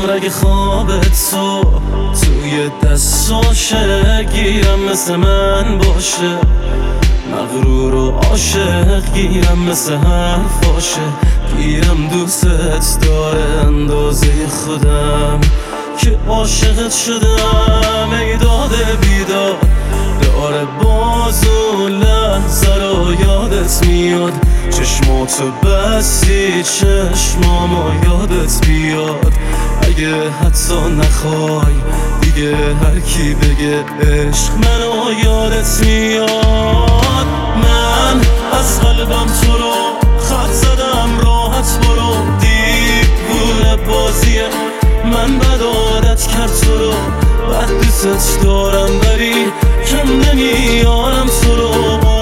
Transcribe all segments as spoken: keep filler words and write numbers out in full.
میشم رگ خوابت تو توی دستاشه، گیرم مثل من باشه، مغرور و عاشق گیرم مثل حرفاشه، گیرم دوستت داره اندازه خودم که عاشقت شدم. ای داده بیداد داره باز و لحظه رو یادت میاد، چشماتو بستی چشمامو یادت بیاد. اگه حتی نخوای دیگه هر کی بگه عشق منو یادت میاد. من از قلبم تو رو خط زدم، راحت برو، دیوونه بازیه من بد عادت کرد تو رو، بد دوست دارم ولی کم نمیارم تو رو.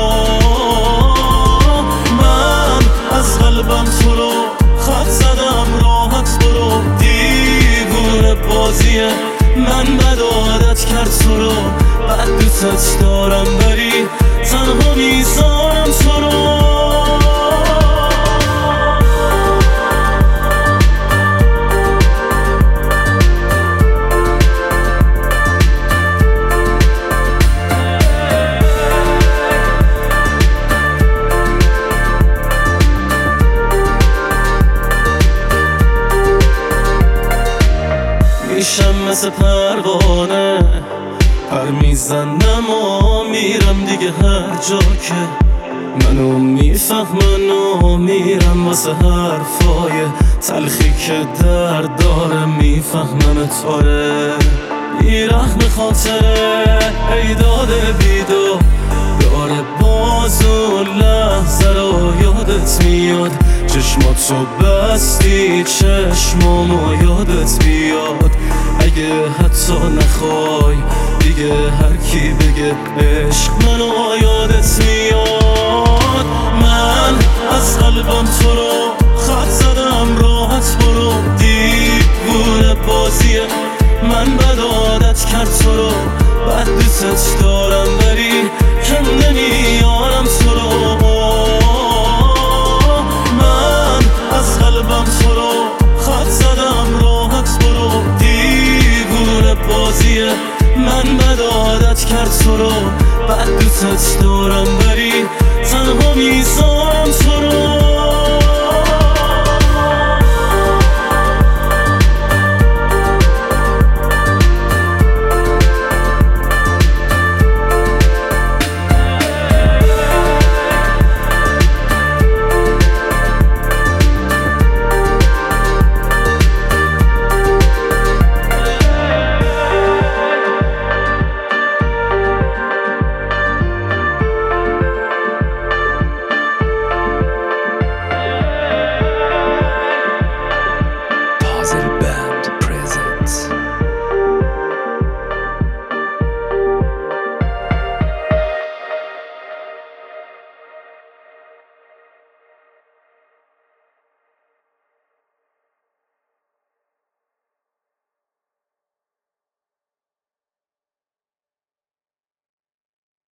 من از قلبم تو رو خط زدم، راحت برو، دیوونه بازیه من بد عادت کرد تو رو، بد دوست دارم ولی تنها میذارم تو رو. میشم مثل پروانه پر میزنم و میرم دیگه هر جا که منو میفهمن و میرم واسه حرفای تلخی که درد داره، میفهمن تاره بیرحم خاطره. ای داده بیداد داره باز و لحظه رو یادت میاد، چشماتو بستی چشمامو یادت بیاد. اگه حتی نخوای دیگه هر کی بگه عشق منو یادت میاد. من از قلبم تو رو خط زدم، راحت برو، دیوونه بازیه من بد عادت کرد تو رو، بد دوست